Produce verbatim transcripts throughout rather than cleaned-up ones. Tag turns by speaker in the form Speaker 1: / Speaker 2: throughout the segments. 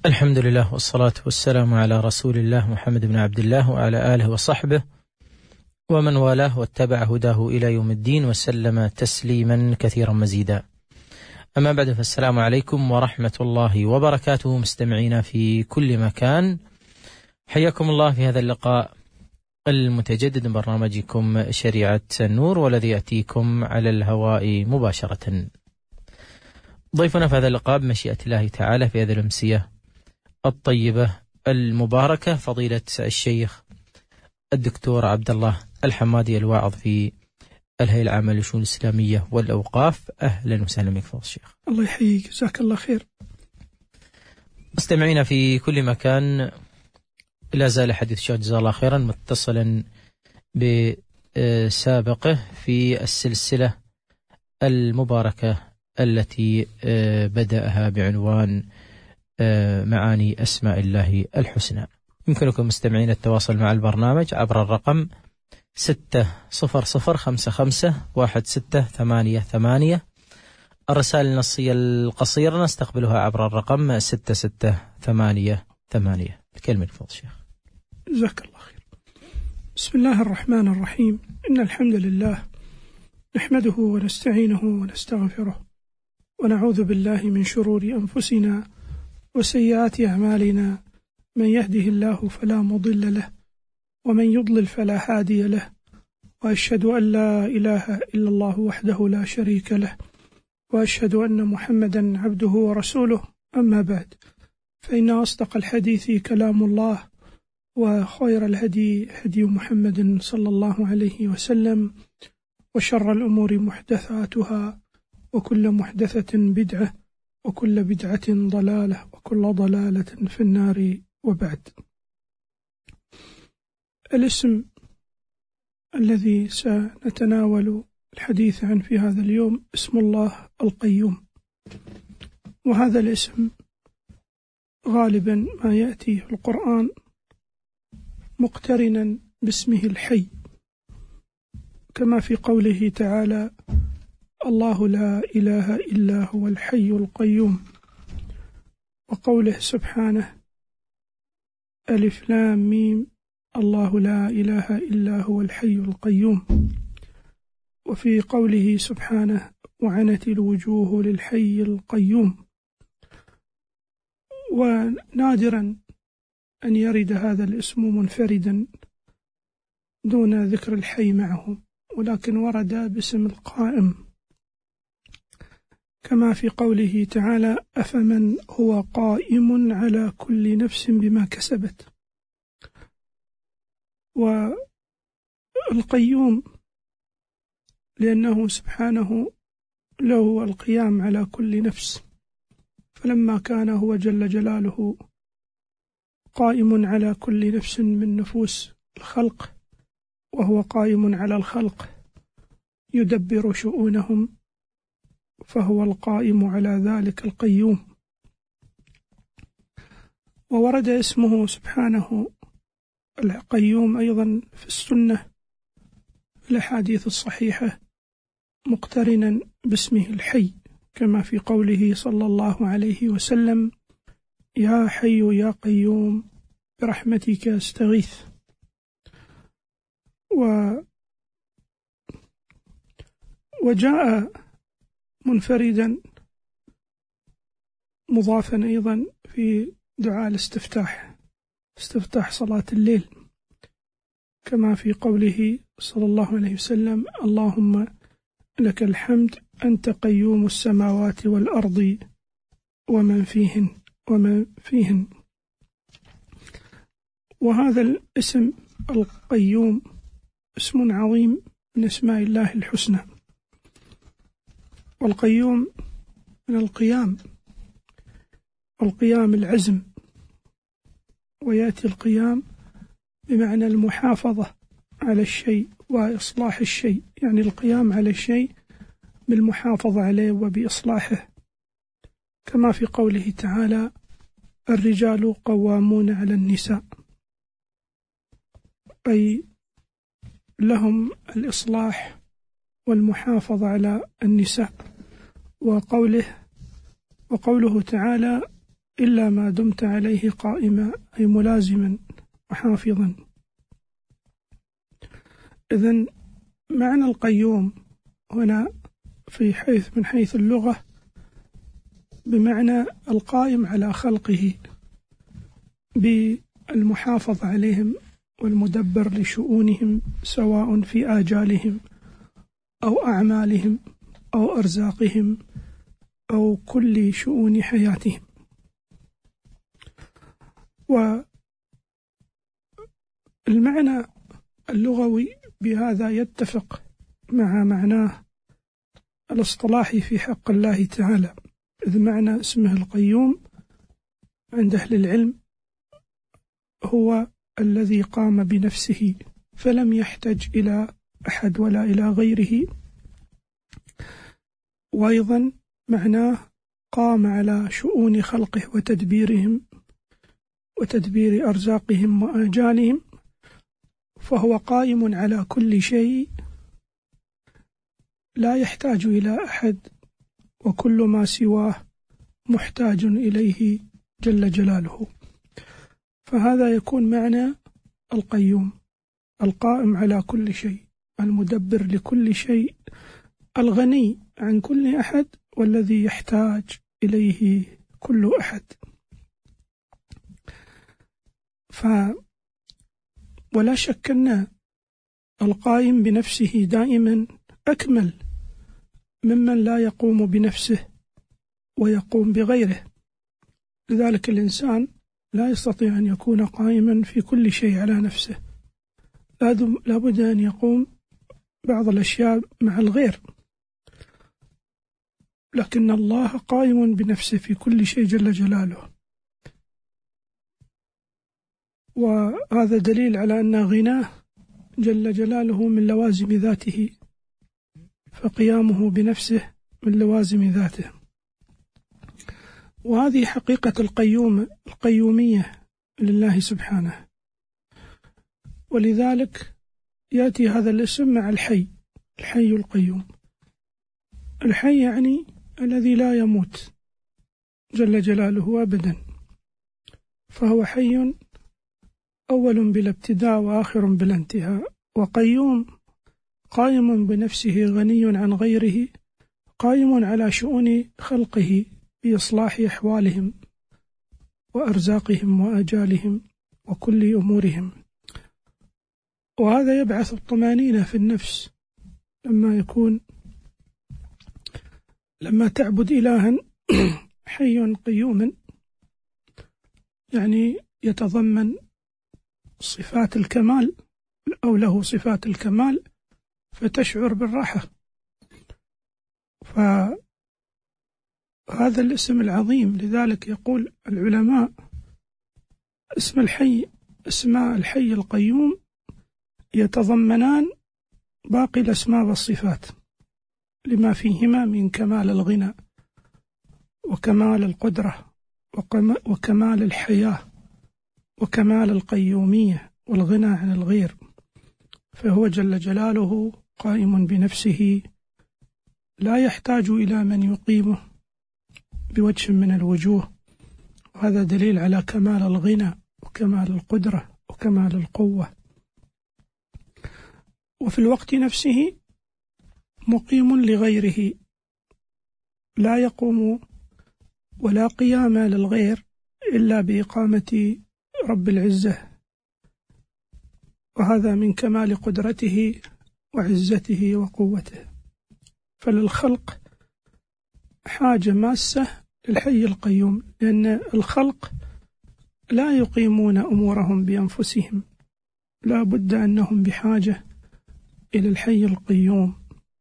Speaker 1: الحمد لله والصلاة والسلام على رسول الله محمد بن عبد الله وعلى آله وصحبه ومن والاه واتبع هداه إلى يوم الدين وسلم تسليما كثيرا مزيدا. أما بعد، فالسلام عليكم ورحمة الله وبركاته مستمعينا في كل مكان، حياكم الله في هذا اللقاء المتجدد من برنامجكم شريعة النور، والذي يأتيكم على الهواء مباشرة. ضيفنا في هذا اللقاء بمشيئة الله تعالى في هذه الأمسية الطيبة المباركة فضيلة الشيخ الدكتور عبد الله الحمادي، الواعظ في الهيئة العامة للشؤون الإسلامية والأوقاف. أهلا وسهلا بك فضيلة الشيخ.
Speaker 2: الله يحييك، جزاك الله خير.
Speaker 1: مستمعينا في كل مكان، لا زال حديث الشيخ جزاه الله خيرا متصلا بسابقه في السلسلة المباركة التي بدأها بعنوان معاني أسماء الله الحسنى. يمكنكم مستمعين التواصل مع البرنامج عبر الرقم ستة صفر صفر خمسة خمسة واحد ستة ثمانية ثمانية. الرسائل النصية القصيرة نستقبلها عبر الرقم ستة ستة ثمانية ثمانية. الكلمة لفضل الشيخ.
Speaker 2: جزاك الله خير. بسم الله الرحمن الرحيم. إن الحمد لله نحمده ونستعينه ونستغفره، ونعوذ بالله من شرور أنفسنا وسيئات أعمالنا. من يهده الله فلا مضل له، ومن يضلل فلا هادي له، وأشهد أن لا إله إلا الله وحده لا شريك له، وأشهد أن محمدا عبده ورسوله. أما بعد، فإن أصدق الحديث كلام الله، وخير الهدي هدي محمد صلى الله عليه وسلم، وشر الأمور محدثاتها، وكل محدثة بدعة، وكل بدعة ضلالة، وكل ضلالة في النار. وبعد، الاسم الذي سنتناول الحديث عنه في هذا اليوم اسم الله القيوم. وهذا الاسم غالبا ما يأتي في القرآن مقترنا باسمه الحي، كما في قوله تعالى: الله لا إله إلا هو الحي القيوم، وقوله سبحانه: ألف لام ميم الله لا إله إلا هو الحي القيوم، وفي قوله سبحانه: وعنت الوجوه للحي القيوم. ونادرا أن يرد هذا الاسم منفردا دون ذكر الحي معه، ولكن ورد باسم القائم، كما في قوله تعالى: أفمن هو قائم على كل نفس بما كسبت. والقيوم لأنه سبحانه له القيام على كل نفس، فلما كان هو جل جلاله قائم على كل نفس من نفوس الخلق، وهو قائم على الخلق يدبر شؤونهم، فهو القائم على ذلك القيوم. وورد اسمه سبحانه القيوم أيضا في السنة الأحاديث الصحيحة مقترنا باسمه الحي، كما في قوله صلى الله عليه وسلم: يا حي يا قيوم برحمتك أستغيث. و وجاء منفردا مضافا أيضا في دعاء الاستفتاح، استفتاح صلاة الليل، كما في قوله صلى الله عليه وسلم: اللهم لك الحمد أنت قيوم السماوات والأرض ومن فيهن ومن فيهن. وهذا الاسم القيوم اسم عظيم من اسماء الله الحسنى. والقيوم من القيام، والقيام العزم، ويأتي القيام بمعنى المحافظة على الشيء وإصلاح الشيء، يعني القيام على الشيء بالمحافظة عليه وبإصلاحه، كما في قوله تعالى: الرجال قوامون على النساء، أي لهم الإصلاح والمحافظة على النساء. وقوله وقوله تعالى: إلا ما دمت عليه قائما، أي ملازما وحافظا. إذن معنى القيوم هنا في حيث من حيث اللغة بمعنى القائم على خلقه بالمحافظة عليهم والمدبر لشؤونهم، سواء في آجالهم أو أعمالهم أو أرزاقهم أو كل شؤون حياتهم. والمعنى اللغوي بهذا يتفق مع معناه الاصطلاحي في حق الله تعالى، إذ معنى اسمه القيوم عند أهل العلم هو الذي قام بنفسه فلم يحتج إلى أحد ولا إلى غيره، وأيضا معناه قام على شؤون خلقه وتدبيرهم وتدبير أرزاقهم وآجالهم، فهو قائم على كل شيء لا يحتاج إلى أحد، وكل ما سواه محتاج إليه جل جلاله. فهذا يكون معنى القيوم، القائم على كل شيء، المدبر لكل شيء، الغني عن كل أحد، والذي يحتاج إليه كل أحد. ف ولا شك أن القائم بنفسه دائما أكمل ممن لا يقوم بنفسه ويقوم بغيره. لذلك الإنسان لا يستطيع أن يكون قائما في كل شيء على نفسه، لا بد أن يقوم بعض الأشياء مع الغير، لكن الله قائم بنفسه في كل شيء جل جلاله. وهذا دليل على أن غناه جل جلاله من لوازم ذاته، فقيامه بنفسه من لوازم ذاته. وهذه حقيقة القيوم القيومية لله سبحانه، ولذلك يأتي هذا الاسم مع الحي، الحي القيوم. الحي يعني الذي لا يموت جل جلاله أبدا، فهو حي أول بلا ابتداء وآخر بلا انتهاء، وقيوم قائم بنفسه غني عن غيره، قائم على شؤون خلقه بإصلاح أحوالهم وأرزاقهم وآجالهم وكل أمورهم. وهذا يبعث الطمأنينة في النفس لما يكون لما تعبد إلها حي قيوما، يعني يتضمن صفات الكمال أو له صفات الكمال، فتشعر بالراحة. فهذا الاسم العظيم، لذلك يقول العلماء اسم الحي اسماء الحي القيوم يتضمنان باقي الأسماء والصفات لما فيهما من كمال الغنى وكمال القدرة وكمال الحياة وكمال القيومية والغنى عن الغير. فهو جل جلاله قائم بنفسه لا يحتاج إلى من يقيمه بوجه من الوجوه، وهذا دليل على كمال الغنى وكمال القدرة وكمال القوة. وفي الوقت نفسه مقيم لغيره، لا يقوم ولا قيام للغير إلا بإقامة رب العزة، وهذا من كمال قدرته وعزته وقوته. فللخلق حاجة ماسة للحي القيوم، لأن الخلق لا يقيمون أمورهم بأنفسهم، لا بد أنهم بحاجة إلى الحي القيوم.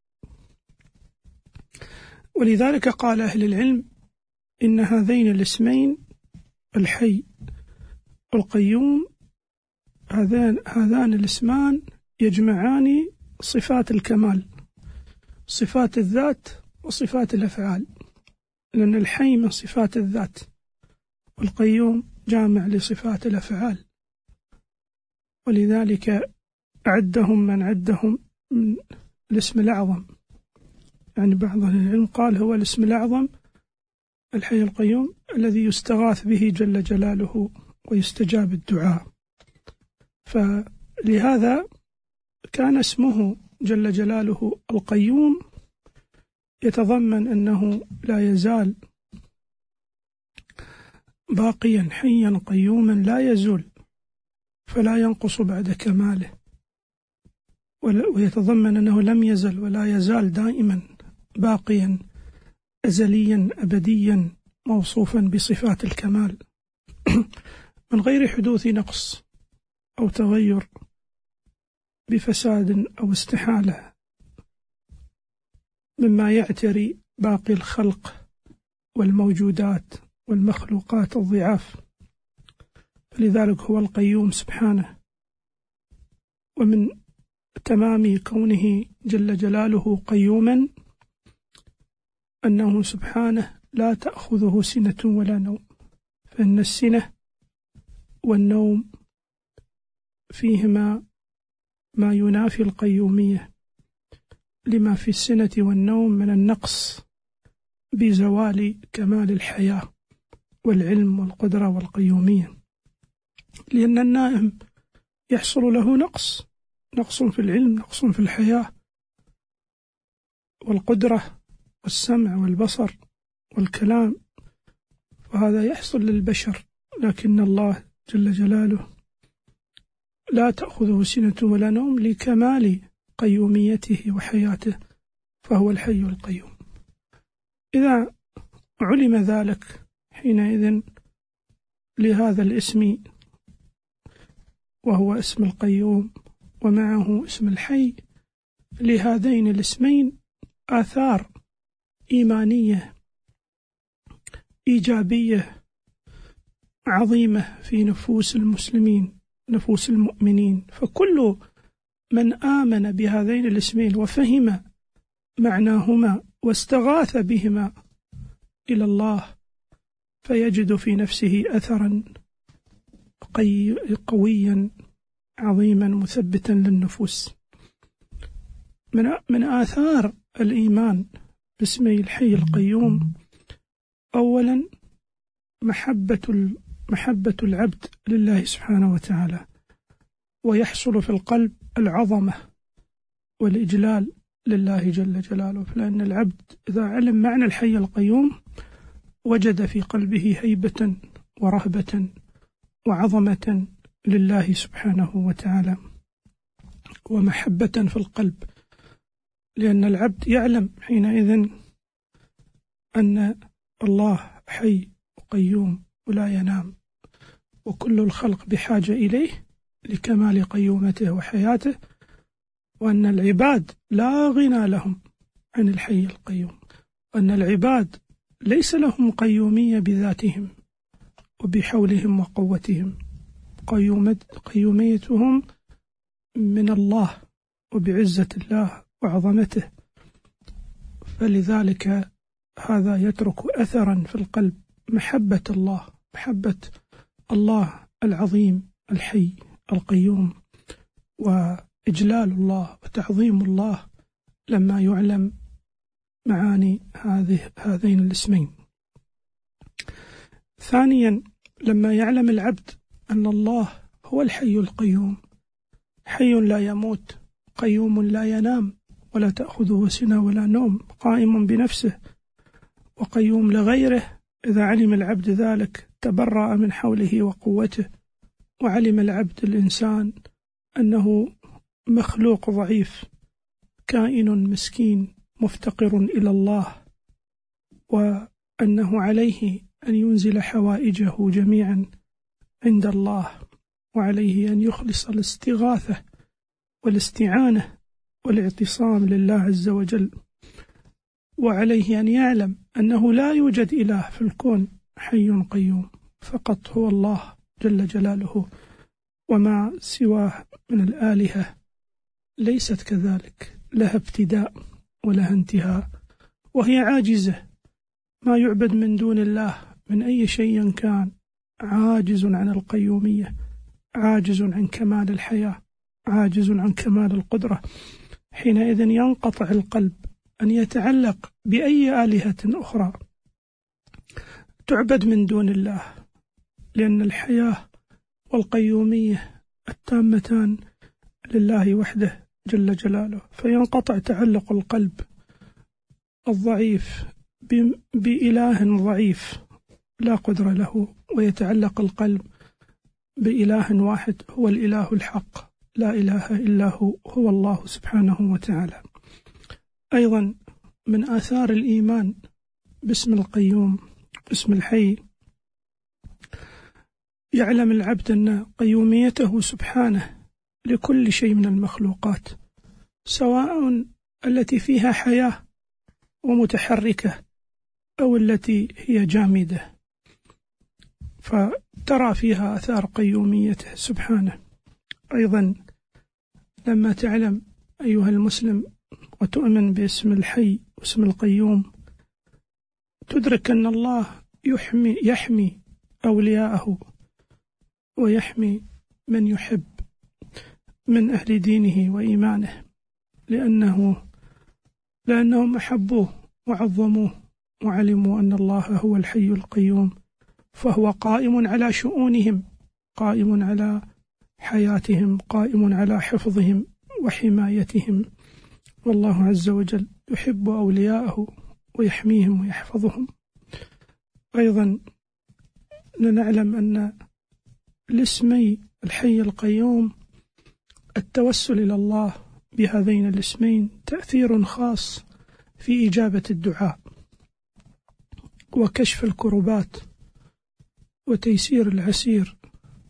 Speaker 2: ولذلك قال أهل العلم إن هذين الاسمين الحي والقيوم هذان هذان الاسمان يجمعان صفات الكمال، صفات الذات وصفات الأفعال، لأن الحي من صفات الذات والقيوم جامع لصفات الأفعال. ولذلك عدهم من عدهم من الاسم الأعظم، يعني بعض العلم قال هو الاسم الأعظم الحي القيوم الذي يستغاث به جل جلاله ويستجاب الدعاء. فلهذا كان اسمه جل جلاله القيوم يتضمن أنه لا يزال باقيا حيا قيوما لا يزول فلا ينقص بعد كماله، ويتضمن أنه لم يزل ولا يزال دائما باقيا أزليا أبديا موصوفا بصفات الكمال من غير حدوث نقص أو تغير بفساد أو استحالة مما يعتري باقي الخلق والموجودات والمخلوقات الضعاف. فلذلك هو القيوم سبحانه. ومن تمام كونه جل جلاله قيوما أنه سبحانه لا تأخذه سنة ولا نوم، فإن السنة والنوم فيهما ما ينافي القيومية، لما في السنة والنوم من النقص بزوال كمال الحياة والعلم والقدرة والقيومية. لأن النائم يحصل له نقص نقص في العلم، نقص في الحياة والقدرة والسمع والبصر والكلام، وهذا يحصل للبشر. لكن الله جل جلاله لا تأخذه سنة ولا نوم لكمال قيوميته وحياته، فهو الحي القيوم. إذا علم ذلك حينئذ لهذا الاسم وهو اسم القيوم ومعه اسم الحي، لهذين الاسمين آثار إيمانية إيجابية عظيمة في نفوس المسلمين، نفوس المؤمنين. فكل من آمن بهذين الاسمين وفهم معناهما واستغاث بهما إلى الله فيجد في نفسه أثرا قويا عظيما مثبتا للنفوس. من من آثار الإيمان باسم الحي القيوم أولا محبة محبة العبد لله سبحانه وتعالى، ويحصل في القلب العظمة والإجلال لله جل جلاله. لأن العبد إذا علم معنى الحي القيوم وجد في قلبه هيبة ورهبة وعظمة لله سبحانه وتعالى ومحبة في القلب، لأن العبد يعلم حينئذ أن الله حي وقيوم ولا ينام، وكل الخلق بحاجة إليه لكمال قيومته وحياته، وأن العباد لا غنى لهم عن الحي القيوم، وأن العباد ليس لهم قيومية بذاتهم وبحولهم وقوتهم، قيوميتهم من الله وبعزة الله وعظمته. فلذلك هذا يترك أثرا في القلب، محبة الله، محبة الله العظيم الحي القيوم، وإجلال الله وتعظيم الله لما يعلم معاني هذه هذين الاسمين. ثانيا لما يعلم العبد أن الله هو الحي القيوم، حي لا يموت، قيوم لا ينام ولا تأخذه سنة ولا نوم، قائم بنفسه وقيوم لغيره. إذا علم العبد ذلك تبرأ من حوله وقوته، وعلم العبد الإنسان أنه مخلوق ضعيف كائن مسكين مفتقر إلى الله، وأنه عليه أن ينزل حوائجه جميعا عند الله، وعليه أن يخلص الاستغاثة والاستعانة والاعتصام لله عز وجل، وعليه أن يعلم أنه لا يوجد إله في الكون حي قيوم، فقط هو الله جل جلاله، وما سواه من الآلهة ليست كذلك، لها ابتداء ولها انتهاء، وهي عاجزة. ما يعبد من دون الله من أي شيء كان عاجز عن القيومية، عاجز عن كمال الحياة، عاجز عن كمال القدرة. حينئذ ينقطع القلب أن يتعلق بأي آلهة أخرى، تعبد من دون الله، لأن الحياة والقيومية التامتان لله وحده جل جلاله، فينقطع تعلق القلب الضعيف بإله ضعيف لا قدر له، ويتعلق القلب بإله واحد هو الإله الحق لا إله إلا هو، هو الله سبحانه وتعالى. أيضا من آثار الإيمان باسم القيوم، باسم الحي، يعلم العبد أن قيوميته سبحانه لكل شيء من المخلوقات، سواء التي فيها حياة ومتحركة أو التي هي جامدة، فترى فيها آثار قيوميته سبحانه. أيضا لما تعلم أيها المسلم وتؤمن باسم الحي واسم القيوم، تدرك أن الله يحمي, يحمي أولياءه ويحمي من يحب من أهل دينه وإيمانه، لأنه لأنهم أحبوه وعظموه وعلموا أن الله هو الحي القيوم، فهو قائم على شؤونهم، قائم على حياتهم، قائم على حفظهم وحمايتهم، والله عز وجل يحب أولياءه ويحميهم ويحفظهم. أيضا لنعلم أن الاسمي الحي القيوم التوسل إلى الله بهذين الاسمين تأثير خاص في إجابة الدعاء وكشف الكربات وتيسير العسير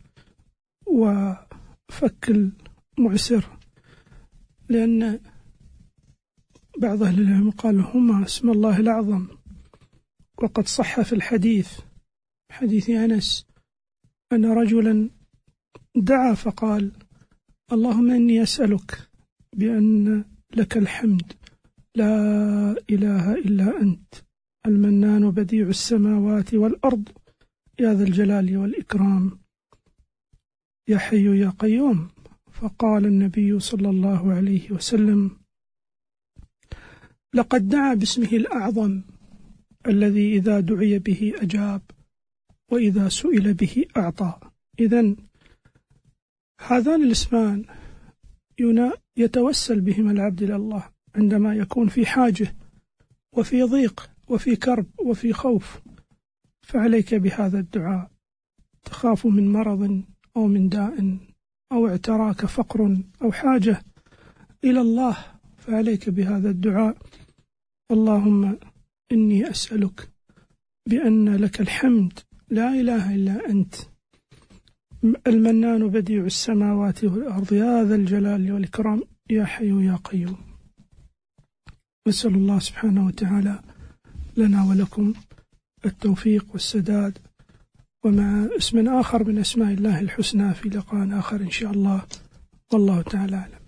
Speaker 2: وفك المعسر، لأن بعض أهل العلم قال هما اسم الله الأعظم. وقد صح في الحديث حديث أنس أن رجلا دعا فقال اللهم إني أسألك بأن لك الحمد لا إله إلا أنت المنان بديع السماوات والأرض يا ذا الجلال والإكرام يا حي يا قيوم. فقال النبي صلى الله عليه وسلم لقد دعا باسمه الأعظم الذي إذا دعي به أجاب وإذا سئل به أعطى. إذن هذان الاسمان يتوسل بهما العبد إلى الله عندما يكون في حاجة وفي ضيق وفي كرب وفي خوف، فعليك بهذا الدعاء. تخاف من مرض أو من داء أو اعتراك فقر أو حاجة إلى الله، فعليك بهذا الدعاء اللهم إني أسألك بأن لك الحمد لا إله إلا أنت المنان بديع السماوات والأرض يا ذا الجلال والإكرام يا حي يا قيوم. نسأل الله سبحانه وتعالى لنا ولكم التوفيق والسداد، ومع اسم آخر من أسماء الله الحسنى في لقاء آخر إن شاء الله، والله تعالى أعلم.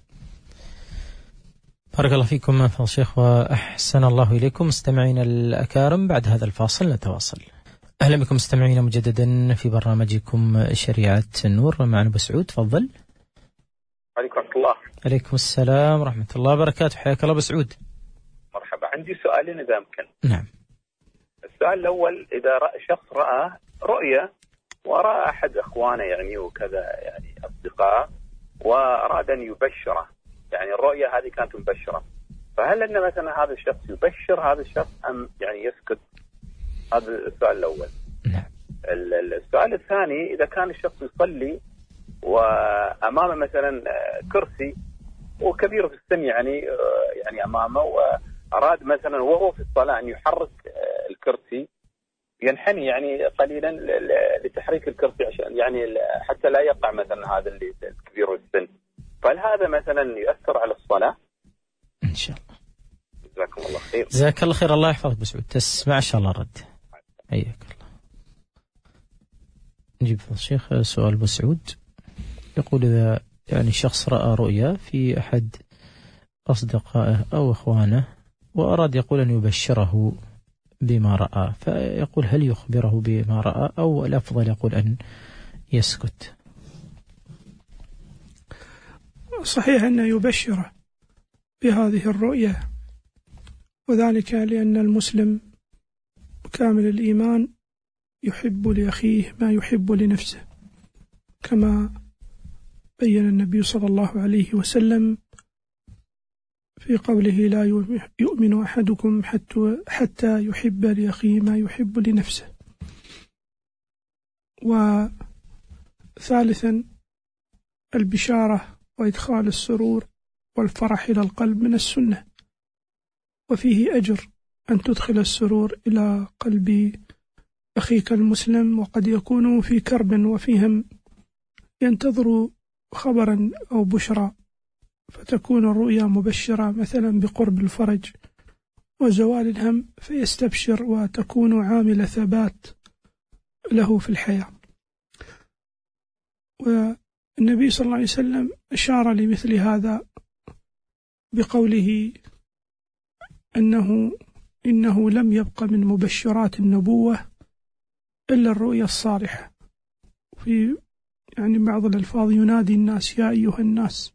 Speaker 1: بارك الله فيكم فضل الشيخ وأحسن الله إليكم. مستمعين الأكارم، بعد هذا الفاصل نتواصل. أهلا بكم مستمعين مجددا في برنامجكم شريعة النور، معنا أبو سعود. تفضل.
Speaker 3: عليكم ورحمة الله.
Speaker 1: عليكم السلام ورحمة الله وبركاته، حياك الله أبو سعود.
Speaker 3: مرحبا. عندي سؤالين إذا أمكن.
Speaker 1: نعم.
Speaker 3: السؤال الأول، إذا رأى شخص رأى رؤية ورأى أحد أخوانه يعني وكذا يعني أصدقاء وأراد أن يبشره، يعني الرؤية هذه كانت مبشرة، فهل أن مثلا هذا الشخص يبشر هذا الشخص أم يعني يسكت؟ هذا السؤال الأول.
Speaker 1: نعم.
Speaker 3: السؤال الثاني، إذا كان الشخص يصلي وأمامه مثلا كرسي وكبير في السن يعني يعني أمامه، وأراد مثلا وهو في الصلاة أن يحرك الكرسي، ينحني يعني قليلا لتحريك الكرسي عشان يعني حتى لا يقع مثلا هذا اللي الكبير في السن، فهل هذا مثلا يؤثر على الصلاة؟
Speaker 1: إن شاء الله.
Speaker 3: جزاكم الله خير.
Speaker 1: جزاك الله خير. الله يحفظك بسعود. تسمع إن شاء الله رد. حياك الله. نجيب الشيخ سؤال بسعود. يقول إذا يعني شخص رأى رؤيا في أحد أصدقائه أو إخوانه وأراد يقول أن يبشره بما رأى، فيقول هل يخبره بما رأى أو الأفضل يقول أن يسكت؟
Speaker 2: صحيح أنه يبشره بهذه الرؤية، وذلك لأن المسلم كامل الإيمان يحب لأخيه ما يحب لنفسه، كما بين النبي صلى الله عليه وسلم في قوله لا يؤمن أحدكم حتى, حتى يحب لأخيه ما يحب لنفسه. وثالثا البشارة وإدخال السرور والفرح إلى القلب من السنة، وفيه أجر أن تدخل السرور إلى قلب أخيك المسلم، وقد يكون في كرب وفي هم ينتظر خبرا أو بشرى، فتكون الرؤيا مبشرة مثلا بقرب الفرج وزوال الهم، فيستبشر وتكون عامل ثبات له في الحياة. والنبي صلى الله عليه وسلم أشار لمثل هذا بقوله أنه إنه لم يبق من مبشرات النبوة إلا الرؤيا الصالحة. في يعني بعض الألفاظ ينادي الناس يا أيها الناس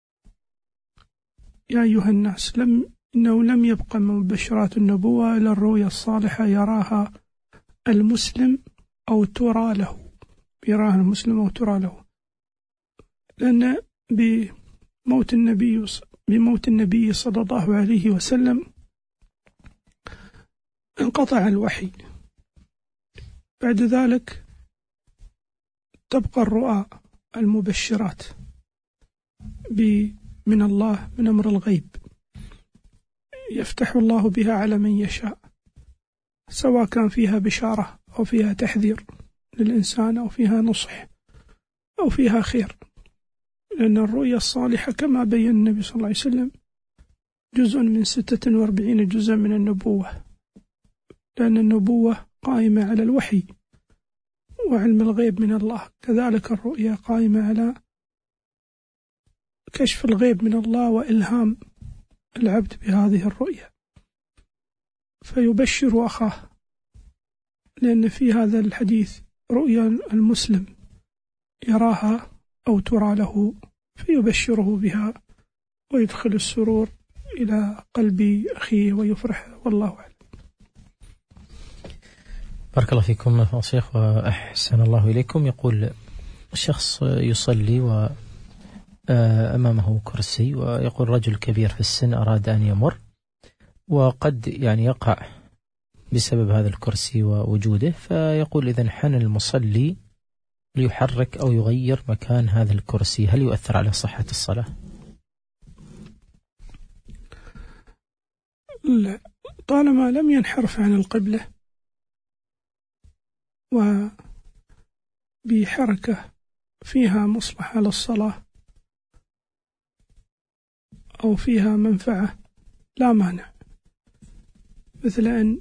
Speaker 2: يا أيها الناس لم إنه لم يبق من مبشرات النبوة إلا الرؤيا الصالحة يراها المسلم أو ترى له يراها المسلم أو ترى له، لأن بموت النبي بموت النبي صلى الله عليه وسلم انقطع الوحي، بعد ذلك تبقى الرؤى المبشرات من الله من أمر الغيب يفتح الله بها على من يشاء، سواء كان فيها بشارة أو فيها تحذير للإنسان أو فيها نصح أو فيها خير. لأن الرؤيا الصالحة كما بين النبي صلى الله عليه وسلم جزء من ستة وأربعين جزءا من النبوة، لأن النبوة قائمة على الوحي وعلم الغيب من الله، كذلك الرؤيا قائمة على كشف الغيب من الله وإلهام العبد بهذه الرؤيا، فيبشر أخاه، لأن في هذا الحديث رؤيا المسلم يراها أو ترى له فيبشره بها ويدخل السرور إلى قلب أخيه ويفرح، والله أعلم.
Speaker 1: بارك الله فيكم يا شيخ وأحسن الله إليكم. يقول الشخص يصلي وأمامه كرسي، ويقول رجل كبير في السن أراد أن يمر، وقد يعني يقع بسبب هذا الكرسي ووجوده، فيقول إذا حن المصلي ليحرك أو يغير مكان هذا الكرسي، هل يؤثر على صحة الصلاة؟
Speaker 2: لا، طالما لم ينحرف عن القبلة وبحركة فيها مصلحة للصلاة أو فيها منفعة لا مانع، مثل أن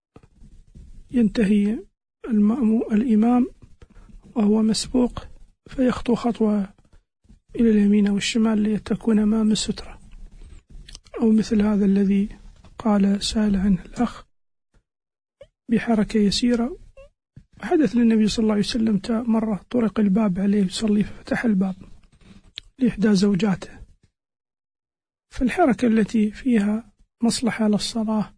Speaker 2: ينتهي الإمام وهو مسبوق فيخطو خطوة إلى اليمين أو الشمال ليتكون أمام السترة، أو مثل هذا الذي قال سائل عنه الأخ بحركة يسيرة. حدث للنبي صلى الله عليه وسلم مرة طرق الباب عليه يصلي ففتح الباب لإحدى زوجاته، فالحركة التي فيها مصلحة للصلاة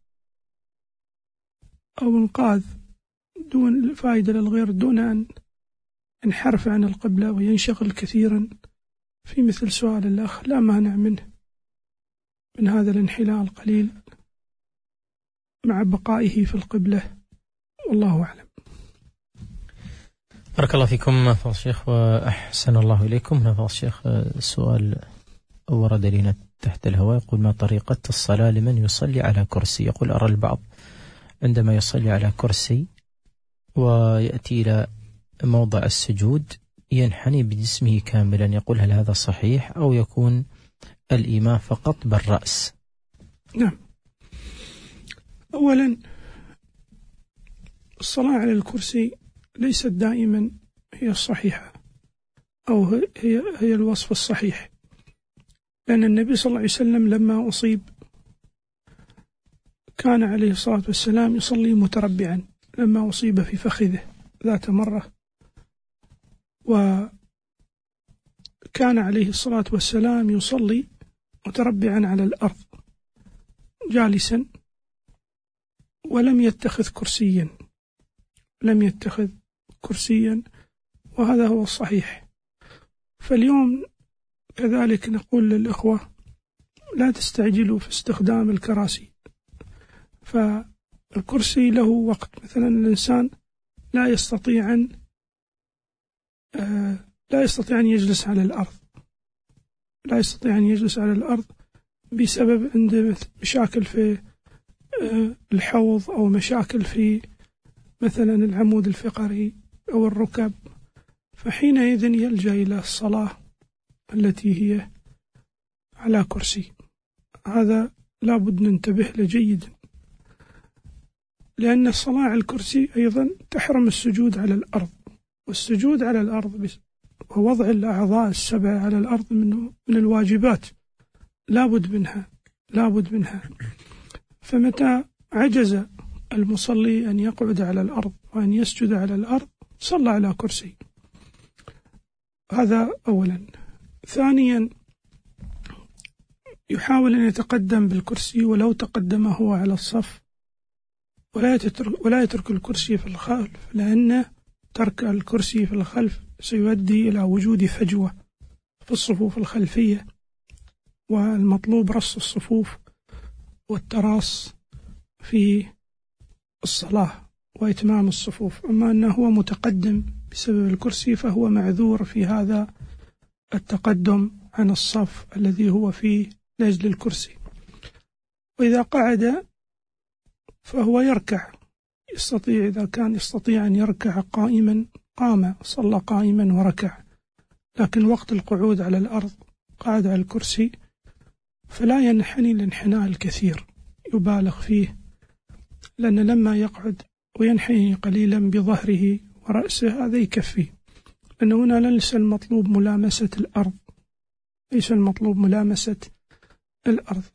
Speaker 2: أو إنقاذ دون فائدة للغير دون أن ينحرف عن القبلة وينشغل كثيرا في مثل سؤال الأخ لا مانع منه من هذا الانحلال القليل مع بقائه في القبلة، والله أعلم.
Speaker 1: بارك الله فيكم فضل الشيخ وأحسن الله إليكم. هنا فضل الشيخ سؤال ورد لنا تحت الهواء، يقول ما طريقة الصلاة لمن يصلي على كرسي؟ يقول أرى البعض عندما يصلي على كرسي ويأتي إلى موضع السجود ينحني بجسمه كاملا، يقول هل هذا صحيح أو يكون الإيمان فقط بالرأس؟
Speaker 2: نعم، أولا الصلاة على الكرسي ليست دائما هي الصحيحة أو هي, هي الوصف الصحيح، لأن النبي صلى الله عليه وسلم لما أصيب كان عليه الصلاة والسلام يصلي متربعا لما أصيب في فخذه ذات مرة، وكان عليه الصلاة والسلام يصلي متربعا على الأرض جالسا ولم يتخذ كرسيا، لم يتخذ كرسيا، وهذا هو الصحيح. فاليوم كذلك نقول للإخوة لا تستعجلوا في استخدام الكراسي، فالكرسي له وقت. مثلا الإنسان لا يستطيع أن آه لا يستطيع أن يجلس على الأرض لا يستطيع أن يجلس على الأرض بسبب عنده مشاكل في آه الحوض، أو مشاكل في مثلا العمود الفقري أو الركب، فحينئذ يلجأ إلى الصلاة التي هي على كرسي. هذا لابد ننتبه له جيدا، لأن الصلاة على الكرسي أيضا تحرم السجود على الأرض، والسجود على الأرض ووضع الأعضاء السبع على الأرض من من الواجبات لابد منها لابد منها فمتى عجز المصلي أن يقعد على الأرض وأن يسجد على الأرض صلى على كرسي. هذا أولا. ثانيا، يحاول أن يتقدم بالكرسي ولو تقدم هو على الصف، ولا يترك, ولا يترك الكرسي في الخلف، لأن ترك الكرسي في الخلف سيؤدي إلى وجود فجوة في الصفوف الخلفية، والمطلوب رص الصفوف والتراص في الصلاة وإتمام الصفوف. أما أنه هو متقدم بسبب الكرسي فهو معذور في هذا التقدم عن الصف الذي هو فيه لأجل الكرسي. وإذا قعد فهو يركع، يستطيع إذا كان يستطيع أن يركع قائما قام صلى قائما وركع، لكن وقت القعود على الأرض قاعد على الكرسي فلا ينحني الانحناء الكثير يبالغ فيه، لأن لما يقعد وينحني قليلا بظهره ورأسه هذا يكفي، لأن هنا ليس المطلوب ملامسة الأرض ليس المطلوب ملامسة الأرض.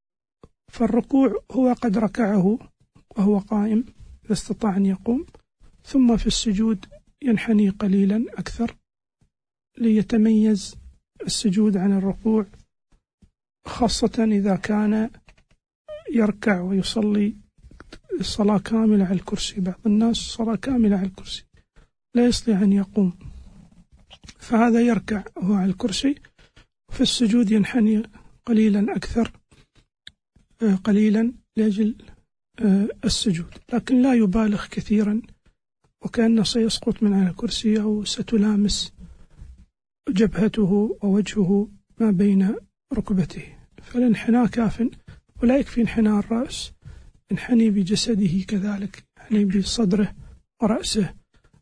Speaker 2: فالركوع هو قد ركعه وهو قائم إذا استطاع أن يقوم، ثم في السجود ينحني قليلا أكثر ليتميز السجود عن الركوع، خاصة إذا كان يركع ويصلي الصلاة كاملة على الكرسي. بعض الناس صلاة كاملة على الكرسي لا يستطيع أن يقوم، فهذا يركع وهو على الكرسي، في السجود ينحني قليلا أكثر قليلا لأجل السجود، لكن لا يبالغ كثيرا وكأنه سيسقط من على الكرسي أو ستلامس جبهته ووجهه ما بين ركبته. فالانحناء كاف، ولا يكفي انحناء الرأس، انحني بجسده كذلك، يعني بصدره ورأسه،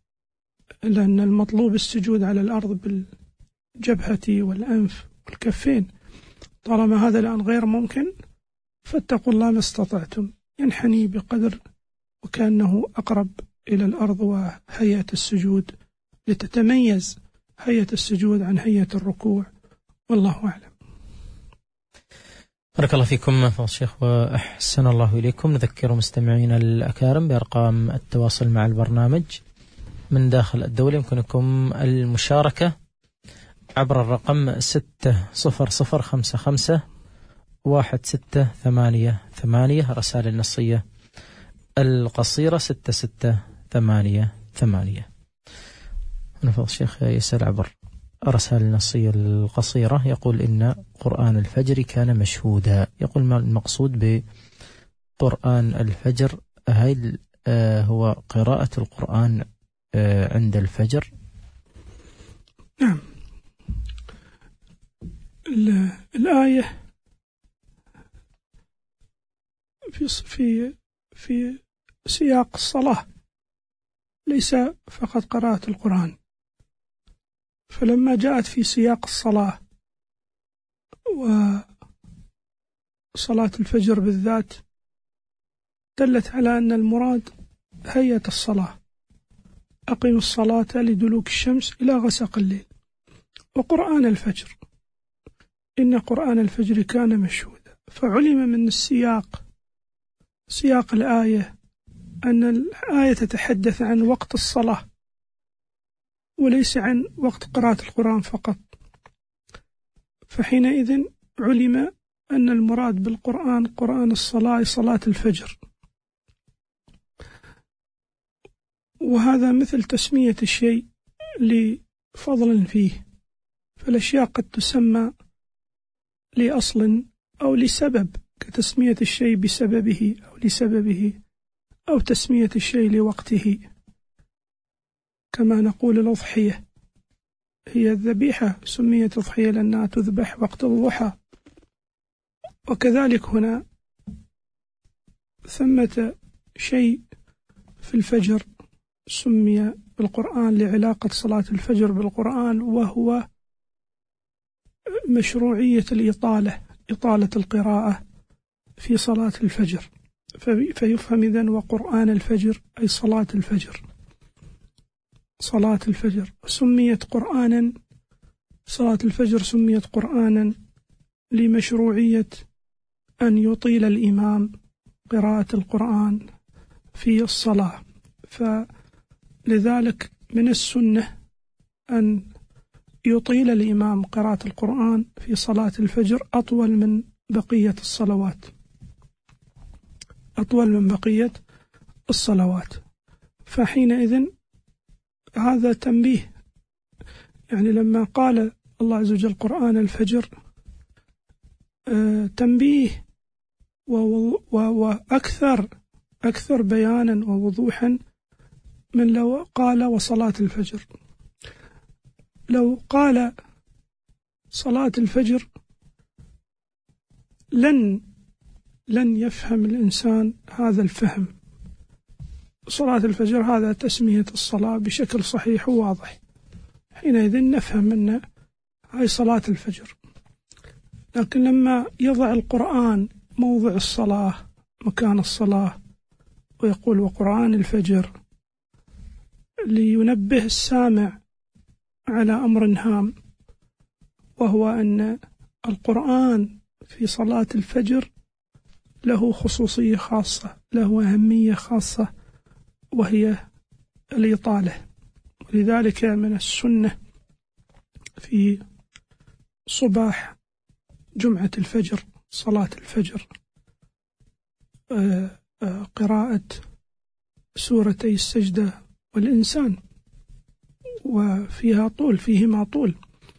Speaker 2: لأن المطلوب السجود على الأرض بالجبهة والأنف والكفين. طالما هذا الآن غير ممكن فاتقوا الله ما استطعتم، ينحني بقدر وكأنه أقرب إلى الأرض وهيئة السجود، لتتميز هيئة السجود عن هيئة الركوع، والله أعلم.
Speaker 1: بارك الله فيكم فضل الشيخ وأحسن الله إليكم. نذكر مستمعينا الأكارم بأرقام التواصل مع البرنامج من داخل الدولة. يمكنكم المشاركة عبر الرقم ستة صفر صفر خمسة خمسة واحد ستة ثمانية ثمانية، رسائل النصية القصيرة ستة ستة ثمانية ثمانية. فضل الشيخ يسأل عبر الرسائل النصية القصيرة، يقول إن قرآن الفجر كان مشهودا. يقول ما المقصود بقرآن الفجر؟ هل آه هو قراءة القرآن آه عند الفجر؟
Speaker 2: نعم. الآية في في في سياق الصلاة، ليس فقط قراءة القرآن. فلما جاءت في سياق الصلاة وصلاة الفجر بالذات دلت على أن المراد هيئة الصلاة، أقم الصلاة لدلوك الشمس إلى غسق الليل. وقرآن الفجر، إن قرآن الفجر كان مشهودا، فعلم من السياق سياق الآية أن الآية تتحدث عن وقت الصلاة وليس عن وقت قراءة القرآن فقط. فحينئذ علم أن المراد بالقرآن قرآن الصلاة صلاة الفجر. وهذا مثل تسمية الشيء لفضل فيه، فالأشياء قد تسمى لأصل أو لسبب، كتسمية الشيء بسببه أو لسببه، أو تسمية الشيء لوقته، كما نقول الأضحية هي الذبيحة سميت أضحية لأنها تذبح وقت الضحى. وكذلك هنا ثمة شيء في الفجر سمي بالقرآن لعلاقة صلاة الفجر بالقرآن، وهو مشروعية الإطالة، إطالة القراءة في صلاة الفجر، فيفهم إذن وقرآن الفجر أي صلاة الفجر، صلاة الفجر سميت قرآنا، صلاة الفجر سميت قرآنا لمشروعية أن يطيل الإمام قراءة القرآن في الصلاة، فلذلك من السنة أن يطيل الإمام قراءة القرآن في صلاة الفجر أطول من بقية الصلوات، أطول من بقية الصلوات. فحينئذ هذا تنبيه، يعني لما قال الله عز وجل قرآن الفجر آه تنبيه وأكثر أكثر بيانا ووضوحا من لو قال وصلاة الفجر. لو قال صلاة الفجر لن لن يفهم الإنسان هذا الفهم. صلاة الفجر هذا تسمية الصلاة بشكل صحيح وواضح، حينئذ نفهم أن هاي صلاة الفجر. لكن لما يضع القرآن موضع الصلاة مكان الصلاة ويقول وقرآن الفجر لينبه السامع على أمر هام، وهو أن القرآن في صلاة الفجر له خصوصية خاصة، له أهمية خاصة، وهي الإطالة. ولذلك من السنة في صباح جمعة الفجر صلاة الفجر قراءة سورتي السجدة والإنسان، وفيها طول، فيهما طول،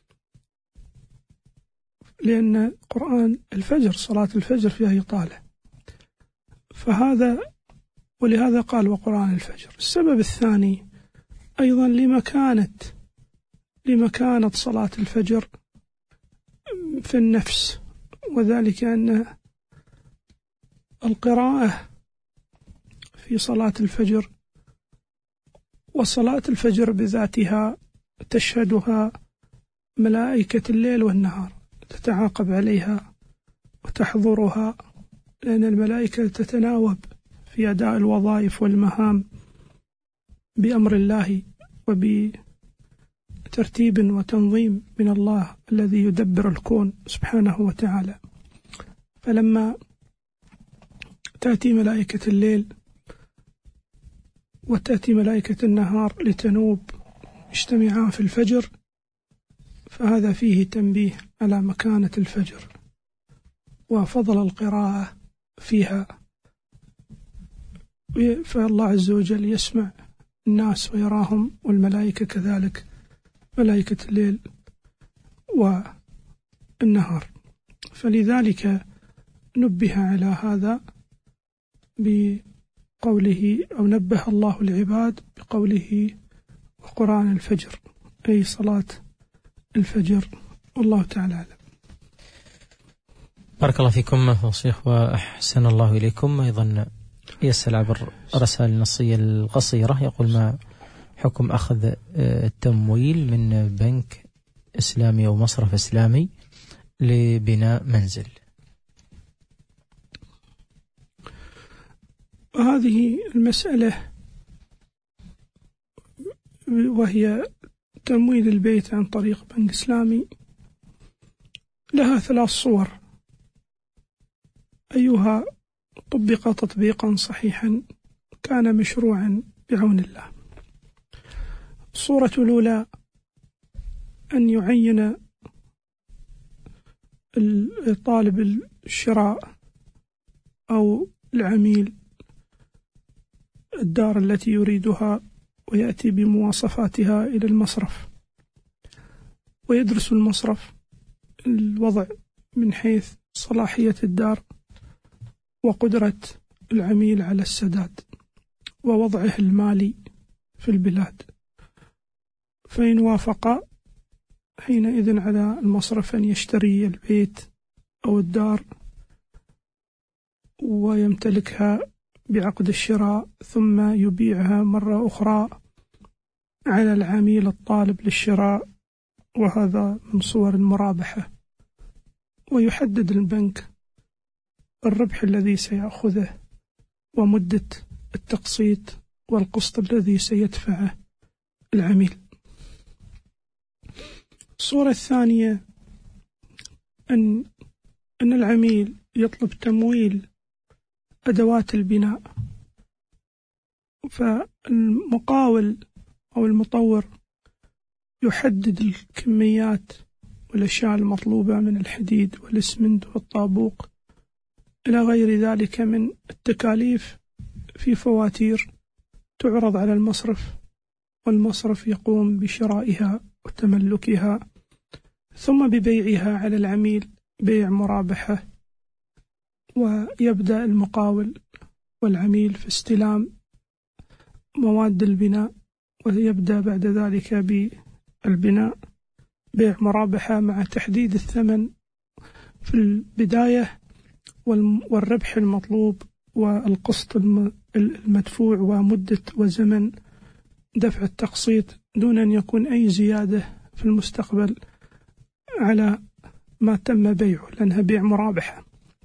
Speaker 2: لأن قرآن الفجر صلاة الفجر فيها إطالة، فهذا ولهذا قال وقرآن الفجر. السبب الثاني أيضا لمكانة لمكانة صلاة الفجر في النفس، وذلك أن القراءة في صلاة الفجر وصلاة الفجر بذاتها تشهدها ملائكة الليل والنهار، تتعاقب عليها وتحضرها، لأن الملائكة تتناوب في أداء الوظائف والمهام بأمر الله وبترتيب وتنظيم من الله الذي يدبر الكون سبحانه وتعالى. فلما تأتي ملائكة الليل وتأتي ملائكة النهار لتنوب اجتماعا في الفجر، فهذا فيه تنبيه على مكانة الفجر وفضل القراءة فيها. فالله عز وجل يسمع الناس ويراهم، والملائكة كذلك، ملائكة الليل والنهار. فلذلك نبه على هذا بقوله، أو نبه الله العباد بقوله وقرآن الفجر، أي صلاة الفجر. والله تعالى أعلم.
Speaker 1: بارك الله فيكم شيخ وأحسن الله إليكم. أيضا يسأل عبر رسائل النصية القصيرة، يقول ما حكم أخذ التمويل من بنك إسلامي أو مصرف إسلامي لبناء منزل؟
Speaker 2: هذه المسألة وهي تمويل البيت عن طريق بنك إسلامي لها ثلاث صور، أيها طبق تطبيقا صحيحا كان مشروعا بعون الله. الصورة الأولى أن يعين الطالب الشراء أو العميل الدار التي يريدها ويأتي بمواصفاتها إلى المصرف، ويدرس المصرف الوضع من حيث صلاحية الدار وقدرة العميل على السداد ووضعه المالي في البلاد، فإن وافق حينئذ على المصرف أن يشتري البيت أو الدار ويمتلكها بعقد الشراء، ثم يبيعها مرة أخرى على العميل الطالب للشراء، وهذا من صور المرابحة. ويحدد البنك الربح الذي سيأخذه ومدة التقسيط والقسط الذي سيدفعه العميل. الصورة الثانية أن أن العميل يطلب تمويل أدوات البناء، فالمقاول أو المطور يحدد الكميات والأشياء المطلوبة من الحديد والإسمنت والطابوق إلى غير ذلك من التكاليف في فواتير تعرض على المصرف، والمصرف يقوم بشرائها وتملكها ثم ببيعها على العميل بيع مرابحة، ويبدأ المقاول والعميل في استلام مواد البناء، ويبدأ بعد ذلك بالبناء بيع مرابحة مع تحديد الثمن في البداية والربح المطلوب والقسط المدفوع ومدة وزمن دفع التقسيط، دون أن يكون أي زيادة في المستقبل على ما تم بيعه، لأنها بيع مرابحة.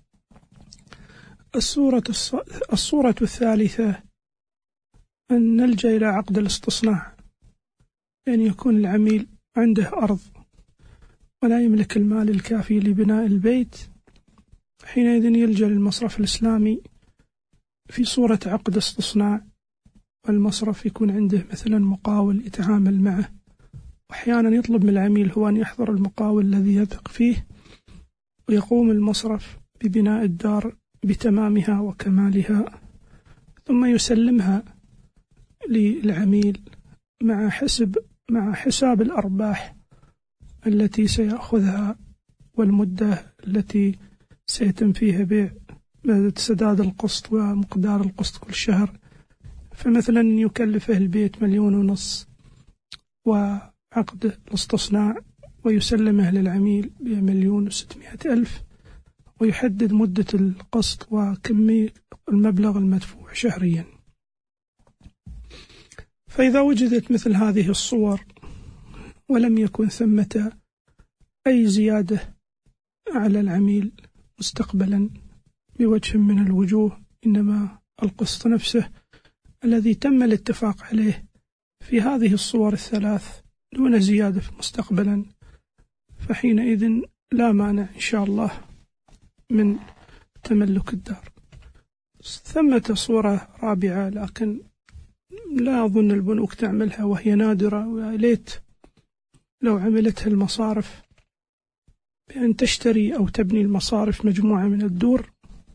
Speaker 2: الصورة الصورة الثالثة أن نلجأ إلى عقد الاستصناع، أن يكون العميل عنده أرض ولا يملك المال الكافي لبناء البيت، حينئذ يلجأ للمصرف الإسلامي في صورة عقد استصناع، والمصرف يكون عنده مثلا مقاول يتعامل معه، وأحيانا يطلب من العميل هو أن يحضر المقاول الذي يثق فيه، ويقوم المصرف ببناء الدار بتمامها وكمالها، ثم يسلمها للعميل مع حسب مع حساب الأرباح التي سيأخذها والمدة التي سيتم فيها بيع سداد القسط ومقدار القسط كل شهر. فمثلا يكلفه البيت مليون ونص وعقد الاستصناع، ويسلمه للعميل بمليون وستمائة ألف، ويحدد مدة القسط وكمية المبلغ المدفوع شهريا. فإذا وجدت مثل هذه الصور ولم يكن ثمة أي زيادة على العميل مستقبلا بوجه من الوجوه، إنما القسط نفسه الذي تم الاتفاق عليه في هذه الصور الثلاث دون زيادة مستقبلا، فحينئذ لا مانع إن شاء الله من تملك الدار. ثمة صورة رابعة لكن لا أظن البنوك تعملها وهي نادرة، وليت لو عملتها المصارف، بأن تشتري أو تبني المصارف مجموعة من الدور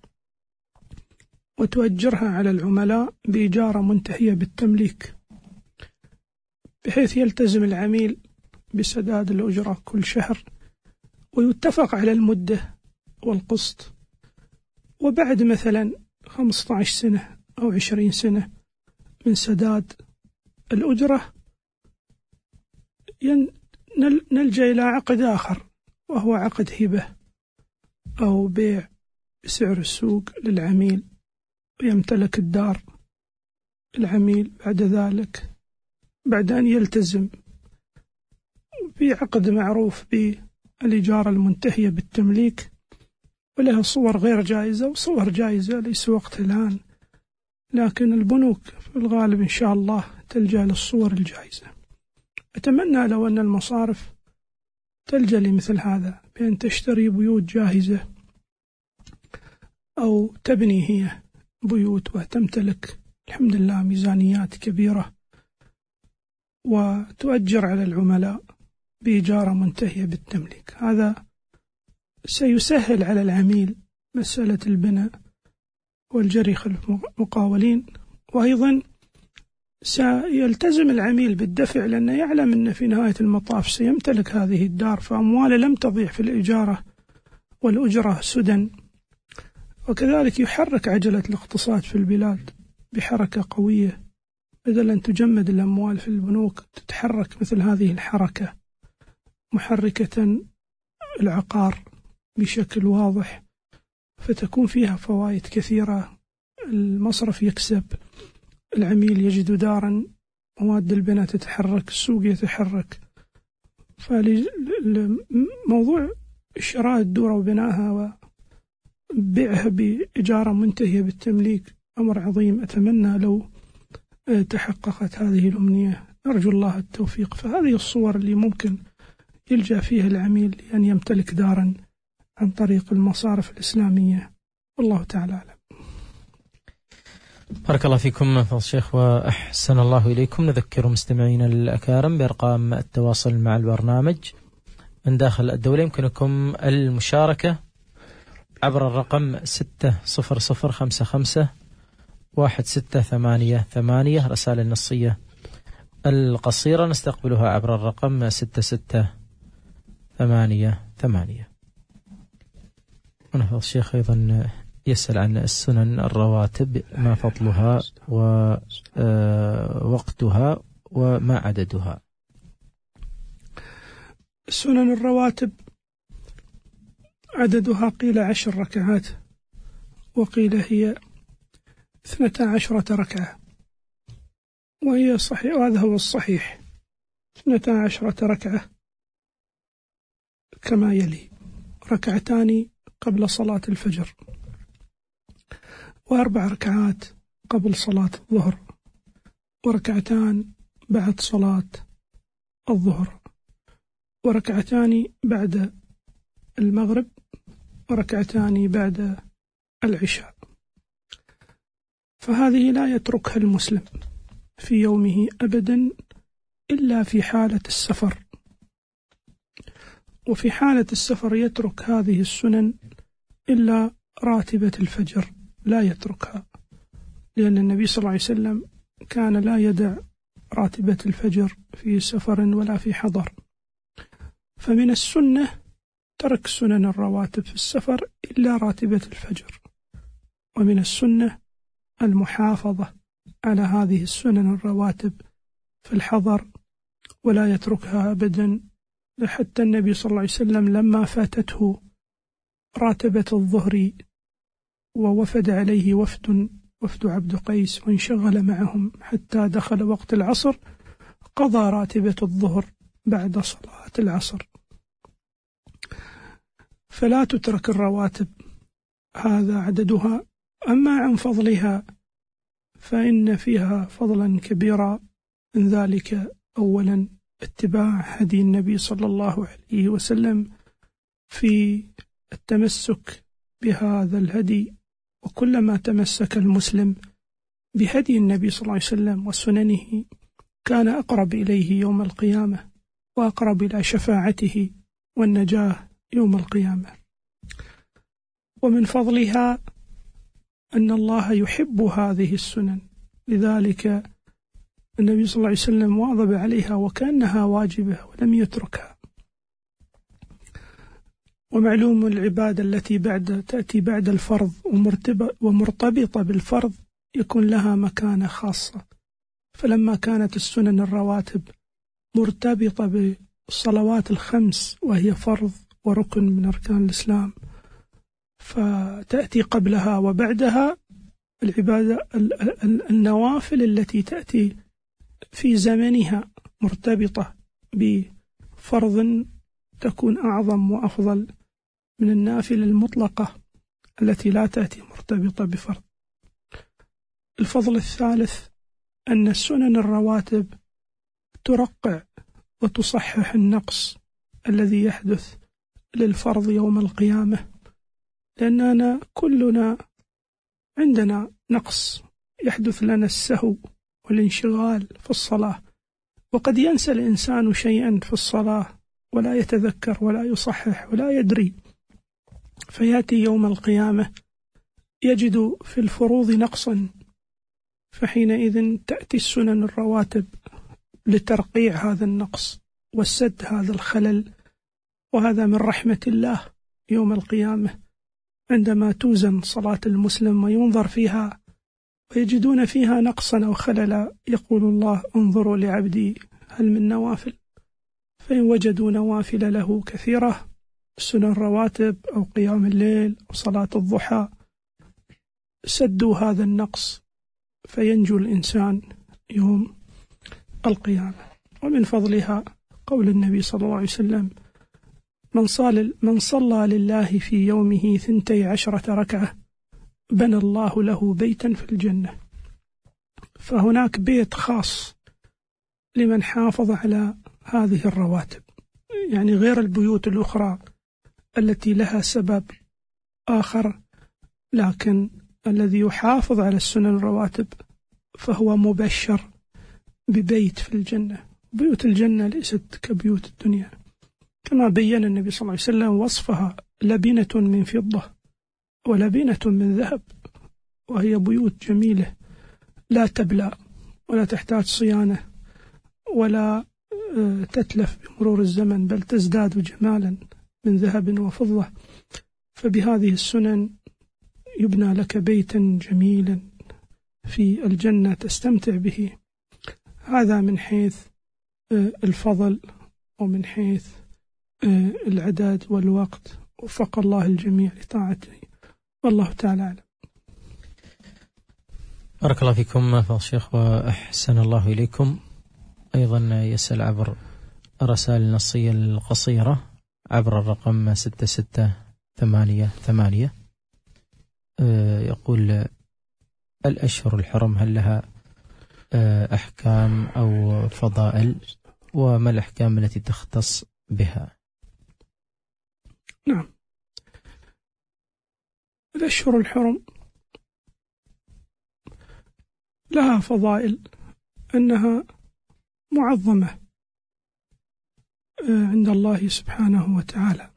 Speaker 2: وتؤجرها على العملاء بإجارة منتهية بالتمليك، بحيث يلتزم العميل بسداد الأجرة كل شهر، ويتفق على المدة والقسط، وبعد مثلا خمسة عشر سنة أو عشرين سنة من سداد الأجرة نلجأ إلى عقد آخر، وهو عقد هبة أو بيع بسعر السوق للعميل، ويمتلك الدار العميل بعد ذلك بعد أن يلتزم بعقد معروف بالإجارة المنتهية بالتمليك، ولها صور غير جائزة وصور جائزة، ليس وقت الآن، لكن البنوك في الغالب إن شاء الله تلجأ للصور الجائزة. أتمنى لو أن المصارف تلجأ لمثل هذا، بأن تشتري بيوت جاهزة أو تبني هي بيوت وتمتلك الحمد لله ميزانيات كبيرة، وتؤجر على العملاء بإجارة منتهية بالتمليك. هذا سيسهل على العميل مسألة البناء والجري خلف المقاولين، وأيضا سيلتزم العميل بالدفع، لأنه يعلم أن في نهاية المطاف سيمتلك هذه الدار، فأمواله لم تضيع في الإجارة والأجرة سدى. وكذلك يحرك عجلة الاقتصاد في البلاد بحركة قوية، بدل أن تجمد الأموال في البنوك تتحرك مثل هذه الحركة محركة العقار بشكل واضح، فتكون فيها فوائد كثيرة. المصرف يكسب، العميل يجد دارا، مواد البناء تتحرك، السوق يتحرك. فموضوع شراء الدورة وبنائها وبيعها بإجارة منتهية بالتمليك أمر عظيم. أتمنى لو تحققت هذه الأمنية، أرجو الله التوفيق. فهذه الصور اللي ممكن يلجأ فيها العميل لأن يمتلك دارا عن طريق المصارف الإسلامية، والله تعالى أعلم.
Speaker 1: بارك الله فيكم فضل الشيخ وأحسن الله إليكم. نذكر مستمعينا الأكارم بأرقام التواصل مع البرنامج من داخل الدولة. يمكنكم المشاركة عبر الرقم ستة صفر صفر خمسة خمسة واحد ستة ثمانية ثمانية. رسالة النصية القصيرة نستقبلها عبر الرقم ستة ستة ثمانية ثمانية. ونفضل الشيخ أيضا يسأل عن السنن الرواتب، ما فضلها ووقتها وما عددها.
Speaker 2: السنن الرواتب عددها قيل عشر ركعات، وقيل هي اثنتا عشرة ركعة، وهي صحيح، وهذا هو الصحيح، اثنتا عشرة ركعة كما يلي: ركعتان قبل صلاة الفجر، وأربع ركعات قبل صلاة الظهر، وركعتان بعد صلاة الظهر، وركعتان بعد المغرب، وركعتان بعد العشاء. فهذه لا يتركها المسلم في يومه أبدا إلا في حالة السفر، وفي حالة السفر يترك هذه السنن إلا راتبة الفجر لا يتركها، لأن النبي صلى الله عليه وسلم كان لا يدع راتبة الفجر في سفر ولا في حضر. فمن السنة ترك سنن الرواتب في السفر إلا راتبة الفجر، ومن السنة المحافظة على هذه السنن الرواتب في الحضر ولا يتركها أبدا. حتى النبي صلى الله عليه وسلم لما فاتته راتبة الظهر ووفد عليه وفد وفد عبد قيس وانشغل معهم حتى دخل وقت العصر، قضى راتبة الظهر بعد صلاة العصر. فلا تترك الرواتب، هذا عددها. أما عن فضلها فإن فيها فضلا كبيرا، من ذلك أولا اتباع هدي النبي صلى الله عليه وسلم في التمسك بهذا الهدي، وكلما تمسك المسلم بهدي النبي صلى الله عليه وسلم وسننه كان أقرب إليه يوم القيامة وأقرب إلى شفاعته والنجاة يوم القيامة. ومن فضلها أن الله يحب هذه السنن، لذلك النبي صلى الله عليه وسلم واظب عليها وكأنها واجبة ولم يتركها. ومعلوم العبادة التي بعد تأتي بعد الفرض ومرتبطة بالفرض يكون لها مكانة خاصة، فلما كانت السنن الرواتب مرتبطة بالصلوات الخمس وهي فرض وركن من أركان الإسلام، فتأتي قبلها وبعدها العبادة النوافل التي تأتي في زمنها مرتبطة بفرض تكون أعظم وأفضل من النافلة المطلقة التي لا تأتي مرتبطة بفرض. الفضل الثالث أن السنن الرواتب ترقع وتصحح النقص الذي يحدث للفرض يوم القيامة، لأننا كلنا عندنا نقص، يحدث لنا السهو والانشغال في الصلاة، وقد ينسى الإنسان شيئا في الصلاة ولا يتذكر ولا يصحح ولا يدري، فيأتي يوم القيامة يجد في الفروض نقصا فحينئذ تأتي السنن الرواتب لترقيع هذا النقص والسد هذا الخلل. وهذا من رحمة الله يوم القيامة عندما توزن صلاة المسلم وينظر فيها ويجدون فيها نقصا أو خللا، يقول الله: انظروا لعبدي هل من نوافل؟ فإن وجدوا نوافل له كثيرة، سنن رواتب أو قيام الليل أو صلاة الضحى، سدوا هذا النقص فينجو الإنسان يوم القيامة. ومن فضلها قول النبي صلى الله عليه وسلم: من صلى, من صلى لله في يومه ثنتي عشرة ركعة بنى الله له بيتا في الجنة. فهناك بيت خاص لمن حافظ على هذه الرواتب، يعني غير البيوت الأخرى التي لها سبب آخر، لكن الذي يحافظ على السنن الرواتب فهو مبشر ببيت في الجنة. بيوت الجنة ليست كبيوت الدنيا، كما بين النبي صلى الله عليه وسلم وصفها: لبنة من فضة ولبنة من ذهب، وهي بيوت جميلة لا تبلى ولا تحتاج صيانة ولا تتلف بمرور الزمن، بل تزداد جمالا من ذهب وفضة. فبهذه السنن يبنى لك بيتا جميلا في الجنة تستمتع به. هذا من حيث الفضل ومن حيث العداد والوقت. وفق الله الجميع لطاعته، والله تعالى أعلم.
Speaker 1: بارك الله فيكم فضل الشيخ وأحسن الله إليكم. أيضا يسأل عبر الرسائل النصية القصيرة عبر الرقم ستة ستة ثمانية ثمانية، يقول: الأشهر الحرم هل لها أحكام أو فضائل، وما الأحكام التي تختص بها؟
Speaker 2: نعم، الأشهر الحرم لها فضائل، أنها معظمة عند الله سبحانه وتعالى.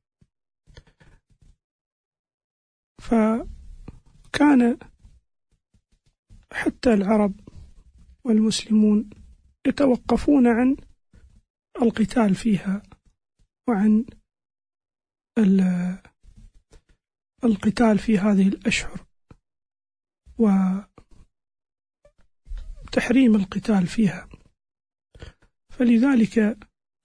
Speaker 2: فكان حتى العرب والمسلمون يتوقفون عن القتال فيها وعن القتال في هذه الأشهر وتحريم القتال فيها. فلذلك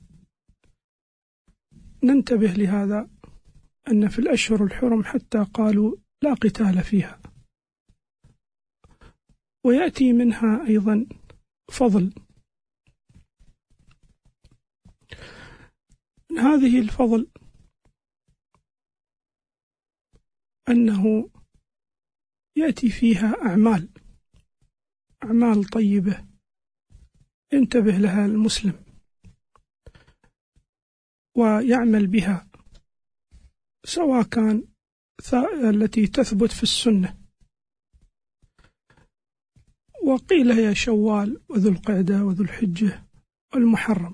Speaker 2: ننتبه لهذا، أن في الأشهر الحرم حتى قالوا لا قتال فيها. ويأتي منها أيضا فضل. من هذه الفضل أنه يأتي فيها أعمال أعمال طيبة ينتبه لها المسلم ويعمل بها، سواء كان التي تثبت في السنة، وقيل هي شوال وذو القعدة وذو الحجة والمحرم.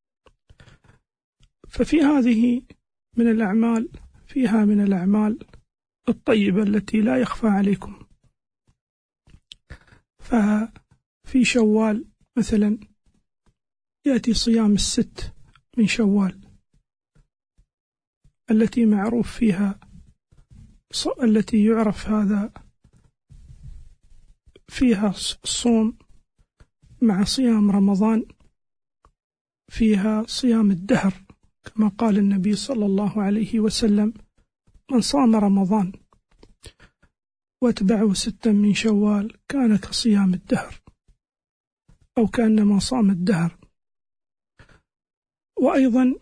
Speaker 2: ففي هذه من الأعمال فيها من الأعمال الطيبة التي لا يخفى عليكم. ففي شوال مثلا يأتي صيام الست من شوال التي معروف فيها التي يعرف هذا فيها الصوم مع صيام رمضان، فيها صيام الدهر، كما قال النبي صلى الله عليه وسلم: من صام رمضان واتبعه ستا من شوال كان كصيام الدهر، أو كأنما صام الدهر. وأيضا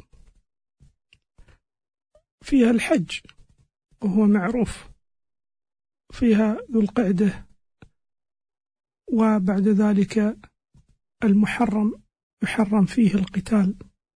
Speaker 2: فيها الحج وهو معروف، فيها ذو القعدة، وبعد ذلك المحرم يحرم فيه القتال.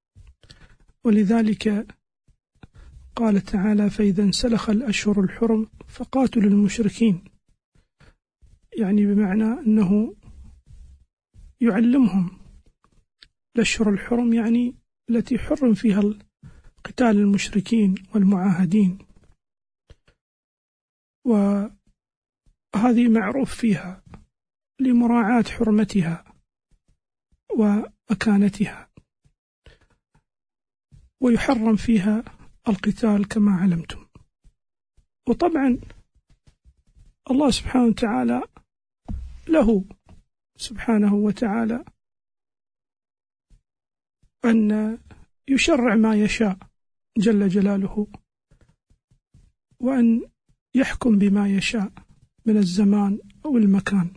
Speaker 2: ولذلك قال تعالى: فإذا انسلخ الأشهر الحرم فقاتلوا المشركين، يعني بمعنى أنه يعلمهم الأشهر الحرم، يعني التي حرم فيها قتال المشركين والمعاهدين، وهذه معروف فيها لمراعاة حرمتها ومكانتها، ويحرم فيها القتال كما علمتم. وطبعا الله سبحانه وتعالى له سبحانه وتعالى أن يشرع ما يشاء جل جلاله، وأن يحكم بما يشاء من الزمان أو المكان.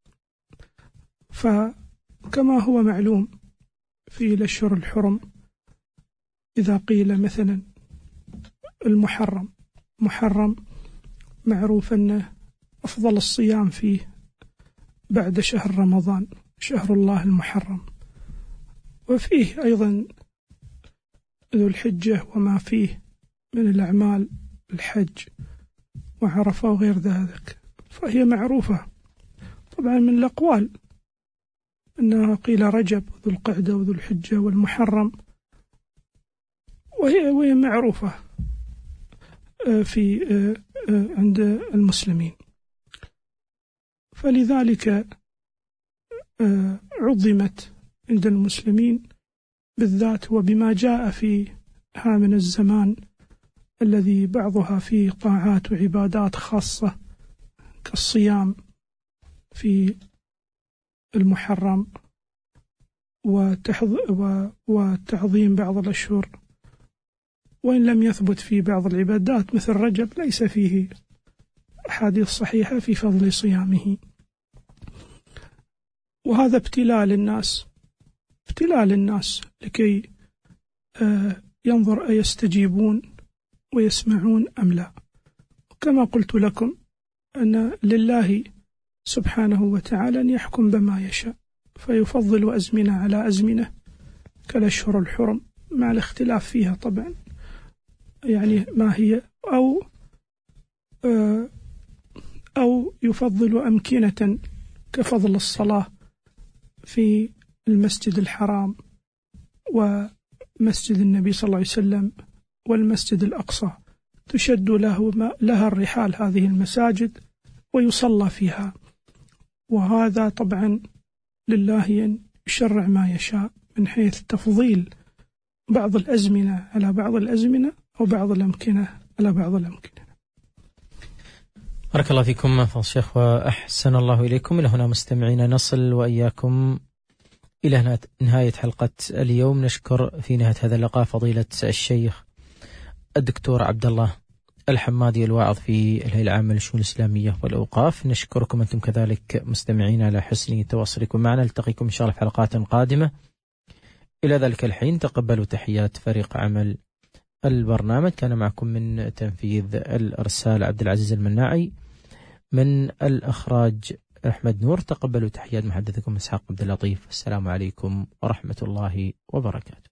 Speaker 2: فكما هو معلوم في الأشهر الحرم، إذا قيل مثلا المحرم، محرم معروف أنه أفضل الصيام فيه بعد شهر رمضان، شهر الله المحرم، وفيه أيضا ذو الحجة وما فيه من الأعمال، الحج وعرفة وغير ذلك، فهي معروفة. طبعا من الأقوال أنها قيل رجب وذو القعدة وذو الحجة والمحرم، وهي وهي معروفة في عند المسلمين. فلذلك عظمت عند المسلمين بالذات، وبما جاء فيها من الزمان الذي بعضها فيه طاعات وعبادات خاصة كالصيام في المحرم وتعظيم بعض الأشهر، وإن لم يثبت في بعض العبادات مثل رجب ليس فيه أحاديث صحيحة في فضل صيامه. وهذا ابتلاء للناس، ابتلاء للناس لكي ينظر أيستجيبون ويسمعون أم لا. وكما قلت لكم أن لله سبحانه وتعالى أن يحكم بما يشاء، فيفضل أزمنة على أزمنة كالأشهر الحرم، مع الاختلاف فيها طبعا، يعني ما هي، أو أو يفضل أمكنة كفضل الصلاة في المسجد الحرام ومسجد النبي صلى الله عليه وسلم والمسجد الأقصى، تشد له لها الرحال هذه المساجد ويصلى فيها. وهذا طبعا لله أن يشرع ما يشاء من حيث تفضيل بعض الأزمنة على بعض الأزمنة أو بعض الأمكنة على بعض الأمكنة.
Speaker 1: بارك الله فيكم فضل الشيخ وأحسن الله إليكم. إلى هنا مستمعين نصل وإياكم إلى نهاية حلقة اليوم. نشكر في نهاية هذا اللقاء فضيلة الشيخ الدكتور عبد الله الحمادي الواعظ في الهيئة العامة للشؤون الإسلامية والأوقاف. نشكركم أنتم كذلك مستمعين على حسن تواصلكم معنا. نلتقيكم إن شاء الله في حلقات قادمة. إلى ذلك الحين تقبلوا تحيات فريق عمل البرنامج. كان معكم من تنفيذ الإرسال عبد العزيز المناعي، من الإخراج أحمد نور. تقبلوا تحيات محدثكم إسحاق عبد اللطيف. السلام عليكم ورحمة الله وبركاته.